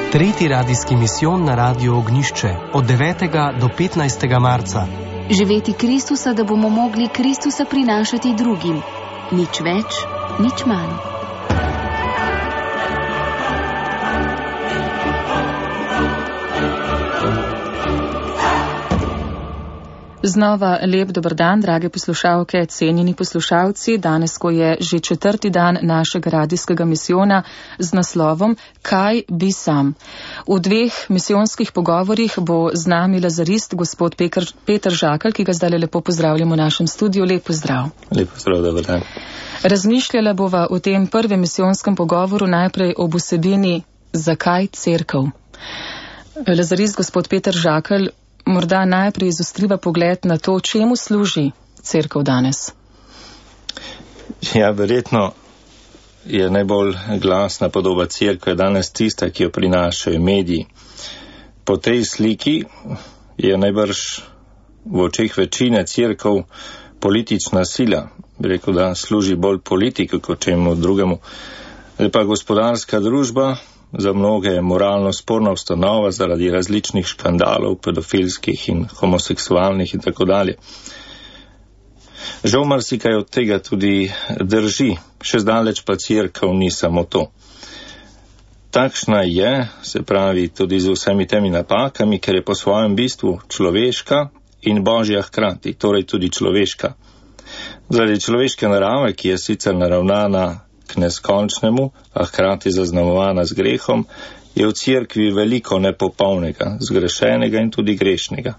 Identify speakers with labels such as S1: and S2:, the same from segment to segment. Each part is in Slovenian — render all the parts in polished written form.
S1: Tretji radijski misijon na Radiu Ognjišče od 9. do 15. marca.
S2: Živeti Kristusa, da bomo mogli Kristusa prinašati drugim. Nič več, nič manj.
S3: Znova lep dober dan, drage poslušalke, cenjeni poslušalci. Danes, ko je že 4. dan našega radijskega misijona z naslovom Kaj bi sam? V 2 misijonskih pogovorih bo z nami lazarist gospod Peter Žakelj, ki ga zdaj lepo pozdravljamo v našem studiu. Lep pozdrav.
S4: Lep pozdrav, dober dan.
S3: Razmišljala bova v tem prvem misijonskem pogovoru najprej ob vsebini Zakaj cerkev? Lazarist gospod Peter Žakelj, morda najprej izostriva pogled na to, čemu služi cerkev danes.
S4: Ja, verjetno je najbolj glasna podoba cerkve danes tista, ki jo prinašajo mediji. Po tej sliki je najbrž v očeh večine cerkev politična sila. Bi rekel, da služi bolj politiku kot čemu drugemu. Ali pa gospodarska družba, za mnoge je moralno sporna ustanova zaradi različnih škandalov, pedofilskih in homoseksualnih in tako dalje. Žal marsikaj od tega tudi drži, še zdaleč pa cerkev ni samo to. Takšna je, se pravi, tudi z vsemi temi napakami, ker je po svojem bistvu človeška in božja hkrati, torej tudi človeška. Zaradi človeške narave, ki je sicer naravnana k neskončnemu, a hkrati zaznamovana z grehom, je v cerkvi veliko nepopolnega, zgrešenega in tudi grešnega.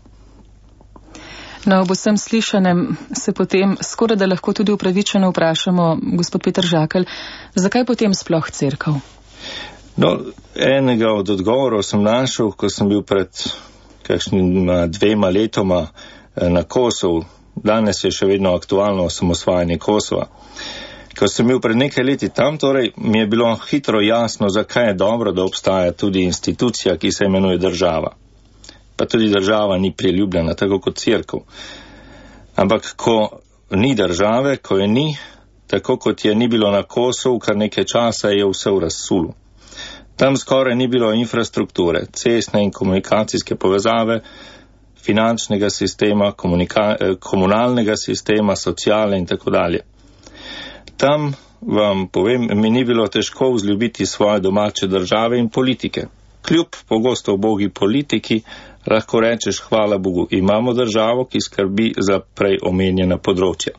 S3: No, ob vsem slišanem se potem skoraj da lahko tudi upravičeno vprašamo, gospod Peter Žakelj, zakaj potem sploh cerkev?
S4: No, enega od odgovorov sem našel, ko sem bil pred kakšnima 2 letoma na Kosovu. Danes je še vedno aktualno osamosvajanje Kosova. Ko sem bil pred nekaj leti tam, torej mi je bilo hitro jasno, zakaj je dobro, da obstaja tudi institucija, ki se imenuje država. Pa tudi država ni priljubljena, tako kot cerkev. Ampak ko ni države, ko je ni, tako kot je ni bilo na Kosovu, kar nekaj časa je vse v razsulu. Tam skoraj ni bilo infrastrukture, cestne in komunikacijske povezave, finančnega sistema, komunalnega sistema, socialne in tako dalje. Tam, vam povem, mi ni bilo težko vzljubiti svoje domače države in politike. Kljub pogosto ubogi politiki, lahko rečeš, hvala Bogu, imamo državo, ki skrbi za prej omenjena področja.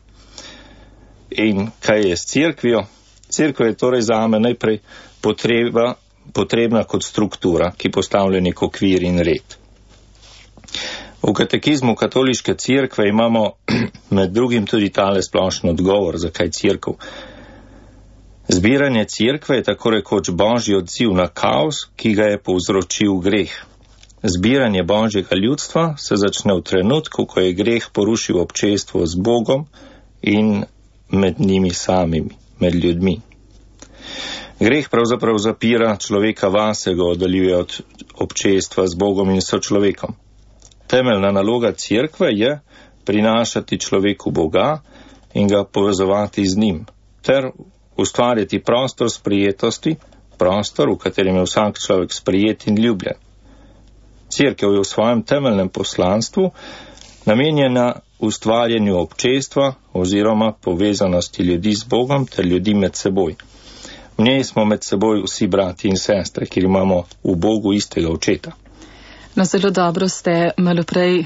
S4: In kaj je s cerkvijo? Cerkev je torej zame najprej potrebna kot struktura, ki postavlja nek okvir in red. V katekizmu katoliške cerkve imamo med drugim tudi tale splošen odgovor, zakaj cerkev. Zbiranje cerkve je tako rekoč božji odziv na kaos, ki ga je povzročil greh. Zbiranje božjega ljudstva se začne v trenutku, ko je greh porušil občestvo z Bogom in med njimi samimi, med ljudmi. Greh pravzaprav zapira človeka vase, ga oddaljuje od občestva z Bogom in sočlovekom. Temeljna naloga cerkve je prinašati človeku Boga in ga povezovati z njim, ter ustvarjati prostor sprijetosti, prostor, v katerem je vsak človek sprijet in ljubljen. Cerkev je v svojem temeljnem poslanstvu namenjena ustvarjanju občestva oziroma povezanosti ljudi z Bogom ter ljudi med seboj. V njej smo med seboj vsi brati in sestre, ker imamo v Bogu istega očeta.
S3: No, zelo dobro ste malo prej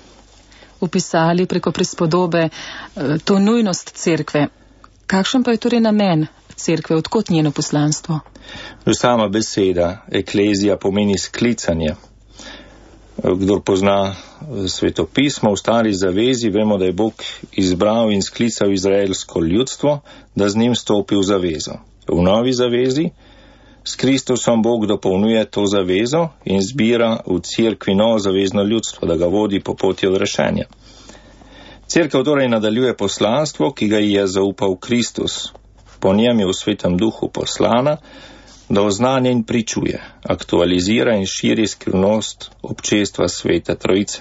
S3: upisali preko prispodobe to nujnost cerkve. Kakšen pa je torej namen cerkve, odkot njeno poslanstvo?
S4: Sama beseda eklezija pomeni sklicanje. Kdor pozna Sveto pismo, v Stari zavezi vemo, da je Bog izbral in sklical izraelsko ljudstvo, da z njim stopi v zavezo. V Novi zavezi s Kristusom Bog dopolnjuje to zavezo in zbira v cerkvi novo zavezno ljudstvo, da ga vodi po poti odrešenja. Cerkev torej nadaljuje poslanstvo, ki ga je zaupal Kristus. Po njem je v Svetem duhu poslana, da oznanja in pričuje, aktualizira in širi skrivnost občestva Svete Trojice.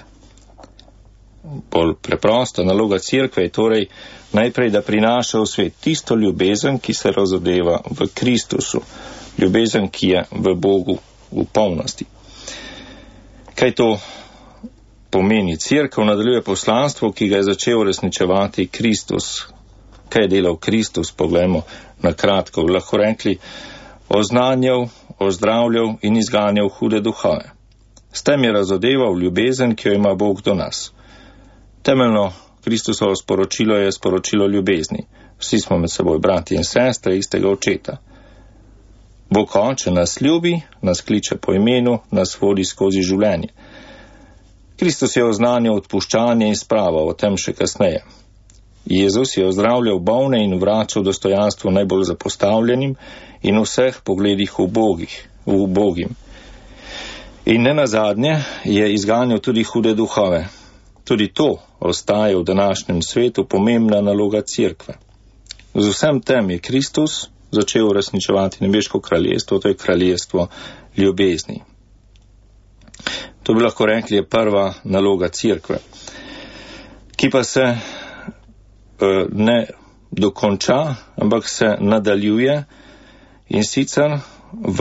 S4: Bolj preprosta naloga cerkve je torej najprej, da prinaša v svet tisto ljubezen, ki se razodeva v Kristusu, ljubezen, ki je v Bogu v polnosti. Kaj to pomeni? Cerkev nadaljuje poslanstvo, ki ga je začel uresničevati Kristus. Kaj je delal Kristus? Poglejmo na kratko. Lahko rekli, oznanjal, ozdravljal in izganjal hude duhove. S tem je razodeval ljubezen, ki jo ima Bog do nas. Temeljno Kristusovo sporočilo je sporočilo ljubezni. Vsi smo med seboj brati in sestre istega očeta. Bog Oče nas ljubi, nas kliče po imenu, nas vodi skozi življenje. Kristus je oznanjal odpuščanje in spravo, o tem še kasneje. Jezus je ozdravljal bolne in vračal dostojanstvo najbolj zapostavljenim in v vseh pogledih ubogim. In nenazadnje je izganjal tudi hude duhove. Tudi to ostaje v današnjem svetu pomembna naloga cerkve. Z vsem tem je Kristus začel uresničevati nebeško kraljestvo, to je kraljestvo ljubezni. To bi lahko rekli je prva naloga cerkve, ki pa se ne dokonča, ampak se nadaljuje in sicer v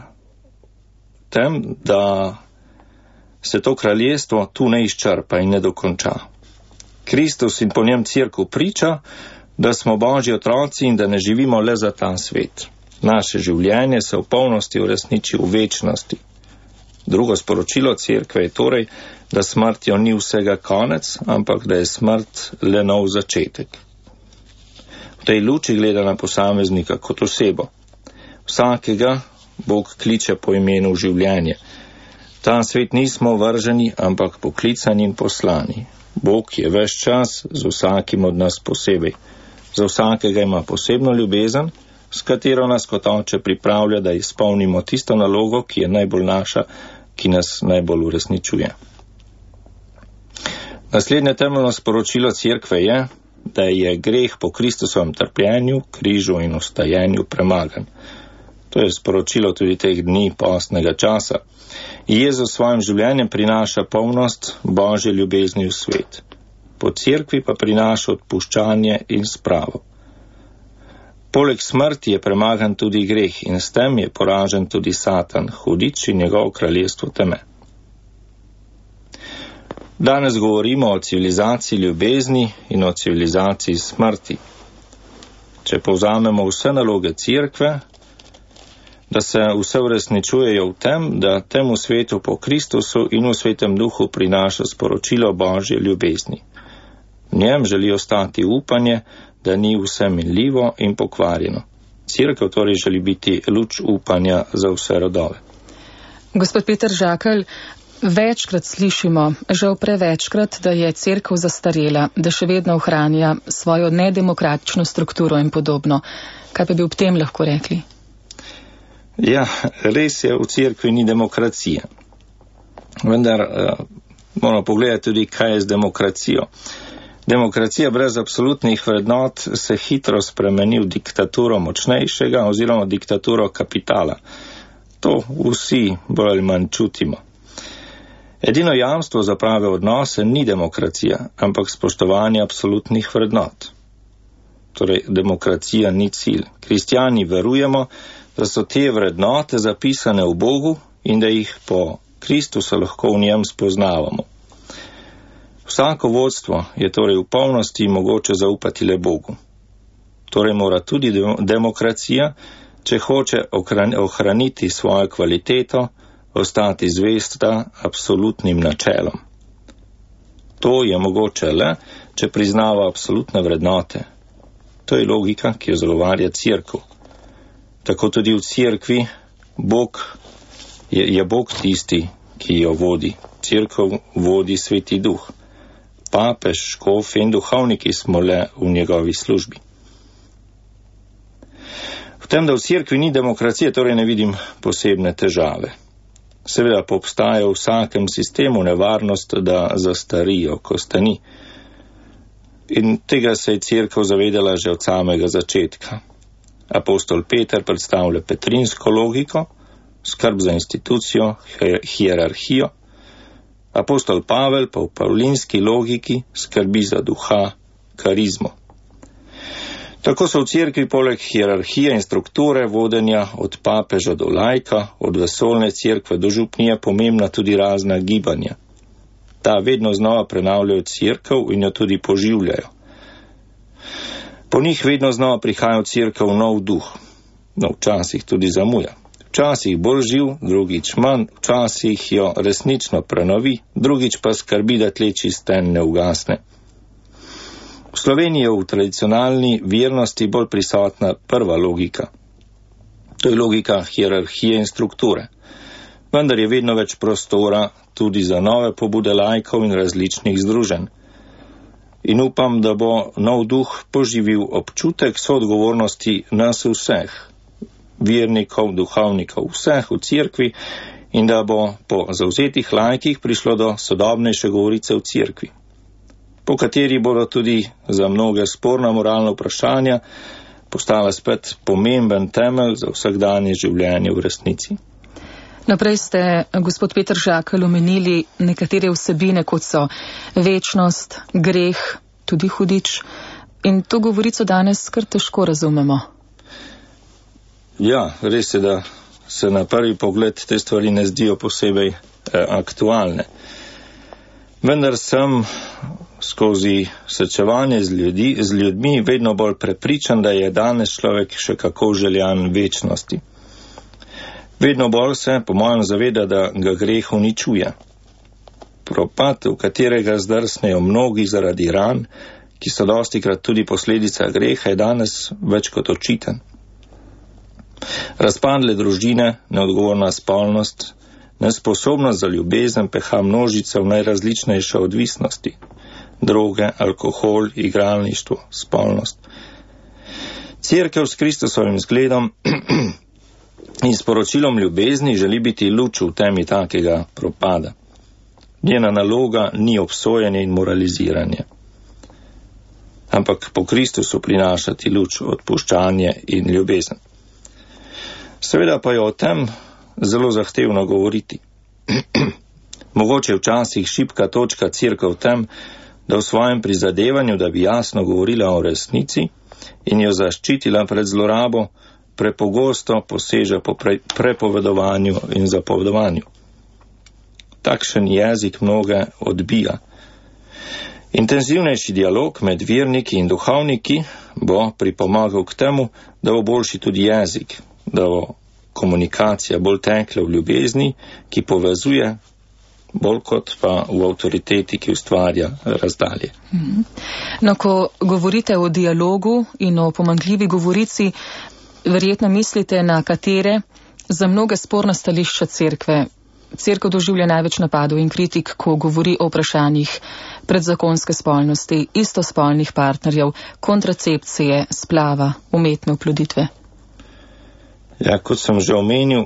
S4: tem, da se to kraljestvo tu ne izčrpa in ne dokonča. Kristus in po njem cerkev priča, da smo Božji otroci in da ne živimo le za ta svet. Naše življenje se v polnosti uresniči v večnosti. Drugo sporočilo cerkve je torej, da smrtjo ni vsega konec, ampak da je smrt le nov začetek. V tej luči gleda na posameznika kot osebo. Vsakega Bog kliče po imenu življenje. Ta svet nismo vrženi, ampak poklicani in poslani. Bog je ves čas z vsakim od nas posebej. Za vsakega ima posebno ljubezen, s katero nas kot Oče pripravlja, da izpolnimo tisto nalogo, ki je najbolj naša, ki nas najbolj uresničuje. Naslednje temeljno sporočilo cerkve je, da je greh po Kristusovem trpljenju, križu in vstajenju premagan. To je sporočilo tudi teh dni postnega časa. Jezus s svojim življenjem prinaša polnost Božje ljubezni v svet. Po cerkvi pa prinaša odpuščanje in spravo. Poleg smrti je premagan tudi greh in s tem je poražen tudi Satan, hudič in njegovo kraljestvo teme. Danes govorimo o civilizaciji ljubezni in o civilizaciji smrti. Če povzamemo vse naloge cerkve, da se vse uresničujejo v tem, da temu svetu po Kristusu in v svetem duhu prinaša sporočilo Božje ljubezni. V njem želi ostati upanje, da ni vse minljivo in pokvarjeno. Cerkev torej želi biti luč upanja za vse rodove.
S3: Gospod Peter Žakelj, večkrat slišimo, žal prevečkrat, da je cerkev zastarela, da še vedno ohranja svojo nedemokratično strukturo in podobno. Kaj pa bi ob tem lahko rekli?
S4: Ja, res je, v cerkvi ni demokracije. Vendar moramo pogledati tudi, kaj je z demokracijo. Demokracija brez absolutnih vrednot se hitro spremeni v diktaturo močnejšega oziroma diktaturo kapitala. To vsi bolj ali manj čutimo. Edino jamstvo za prave odnose ni demokracija, ampak spoštovanje absolutnih vrednot. Torej, demokracija ni cilj. Kristjani verujemo, da so te vrednote zapisane v Bogu in da jih po Kristusu lahko v njem spoznavamo. Vsako vodstvo je torej v polnosti mogoče zaupati le Bogu. Torej mora tudi demokracija, če hoče ohraniti svojo kvaliteto, ostati zvesta absolutnim načelom. To je mogoče le, če priznava absolutne vrednote. To je logika, ki jo zagovarja cerkev. Tako tudi v cerkvi je Bog tisti, ki jo vodi. Cerkev vodi Sveti Duh. Papež, škof in duhovniki smo le v njegovi službi. V tem, da v cerkvi ni demokracije, torej ne vidim posebne težave. Seveda pa obstaja v vsakem sistemu nevarnost, da zastarijo, ko sta ni. In tega se je cerkev zavedala že od samega začetka. Apostol Peter predstavlja petrinsko logiko, skrb za institucijo, hierarhijo. Apostol Pavel pa v pavlinski logiki skrbi za duha, karizmo. Tako so v cerkvi poleg hierarhije in strukture vodenja od papeža do laika, od vesoljne cerkve do župnije pomembna tudi razna gibanja. Ta vedno znova prenavljajo cerkev in jo tudi poživljajo. Po njih vedno znova prihaja v cerkev nov duh, no včasih tudi zamuja. Včasih bolj živ, drugič manj, včasih jo resnično prenovi, drugič pa skrbi, da tleči sten ne ugasne. V Sloveniji je v tradicionalni vernosti bolj prisotna prva logika. To je logika hierarhije in strukture. Vendar je vedno več prostora tudi za nove pobude laikov in različnih združenj. In upam, da bo nov duh poživil občutek soodgovornosti nas vseh, vernikov, duhovnikov, vseh v cerkvi, in da bo po zavzetih laikih prišlo do sodobnejše govorice v cerkvi, po kateri bodo tudi za mnoge sporna moralna vprašanja postala spet pomemben temelj za vsakdanje življenje v resnici.
S3: Naprej ste, gospod Peter Žakelj, omenili nekatere vsebine, kot so večnost, greh, tudi hudič, in to govorico danes kar težko razumemo.
S4: Ja, res je, da se na prvi pogled te stvari ne zdijo posebej aktualne. Vendar sem skozi srečevanje z ljudmi vedno bolj prepričan, da je danes človek še kako željan večnosti. Vedno bolj se, po mojem, zaveda, da ga greh uničuje. Propad, v katerega zdrsnejo mnogi zaradi ran, ki so dostikrat tudi posledica greha, je danes več kot očiten. Razpadle družine, neodgovorna spolnost, nesposobnost za ljubezen peha množice v najrazličnejše odvisnosti. Droge, alkohol, igralništvo, spolnost. Cerkev s Kristusovim zgledom in sporočilom ljubezni želi biti luč v temi takega propada. Njena naloga ni obsojanje in moraliziranje, ampak po Kristusu prinašati luč, odpuščanje in ljubezen. Seveda pa je o tem zelo zahtevno govoriti. Mogoče včasih šibka točka cerkev v tem, da v svojem prizadevanju, da bi jasno govorila o resnici in jo zaščitila pred zlorabo, prepogosto poseže po prepovedovanju in zapovedovanju. Takšen jezik mnoge odbija. Intenzivnejši dialog med verniki in duhovniki bo pripomagal k temu, da bo boljši tudi jezik, da bo komunikacija bolj tekla v ljubezni, ki povezuje, bolj kot pa v avtoriteti, ki ustvarja razdalje.
S3: No, ko govorite o dialogu in o pomanjkljivi govorici, verjetno mislite na katere za mnoge sporna stališča cerkve. Cerkev doživlja največ napadov in kritik, ko govori o vprašanjih predzakonske spolnosti, istospolnih partnerjev, kontracepcije, splava, umetne oploditve.
S4: Ja, kot sem že omenil,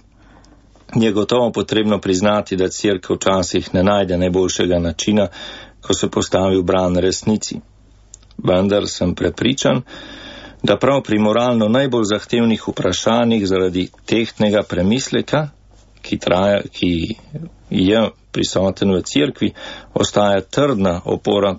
S4: je gotovo potrebno priznati, da cerkev včasih ne najde najboljšega načina, ko se postavi v bran resnici. Vendar sem prepričan, da prav pri moralno najbolj zahtevnih vprašanjih zaradi tehtnega premisleka, ki je prisoten v cerkvi, ostaja trdna opora v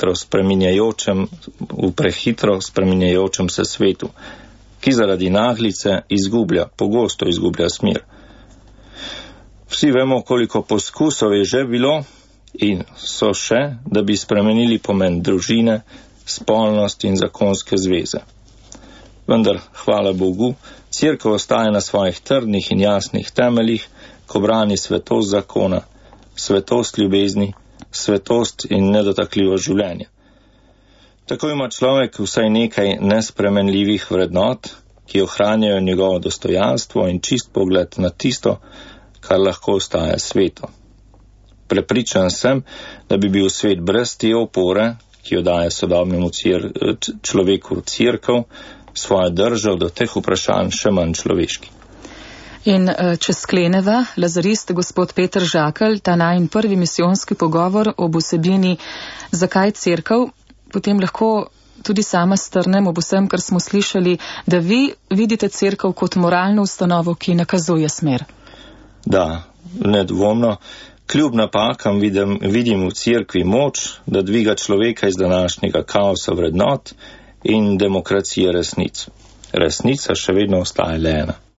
S4: prehitro spreminjajočem se svetu, ki zaradi naglice pogosto izgublja smer. Vsi vemo, koliko poskusov je že bilo in so še, da bi spremenili pomen družine, spolnost in zakonske zveze. Vendar, hvala Bogu, cerkev ostaja na svojih trdnih in jasnih temeljih, ko brani svetost zakona, svetost ljubezni, svetost in nedotakljivost življenja. Tako ima človek vsaj nekaj nespremenljivih vrednot, ki ohranjajo njegovo dostojanstvo in čist pogled na tisto, kar lahko ostaja sveto. Prepričan sem, da bi bil svet brez te opore, ki jo daje sodobnemu človeku cerkev, svojo držo do teh vprašanj še manj človeški.
S3: In če skleneva, lazarist gospod Peter Žakelj, ta najin prvi misijonski pogovor ob vsebini zakaj cerkev, potem lahko tudi sama strnem ob vsem, kar smo slišali, da vi vidite cerkev kot moralno ustanovo, ki nakazuje smer.
S4: Da, nedvomno, kljub napakam vidim v cerkvi moč, da dviga človeka iz današnjega kaosa vrednot in demokracija resnic. Resnica še vedno ostaja le ena.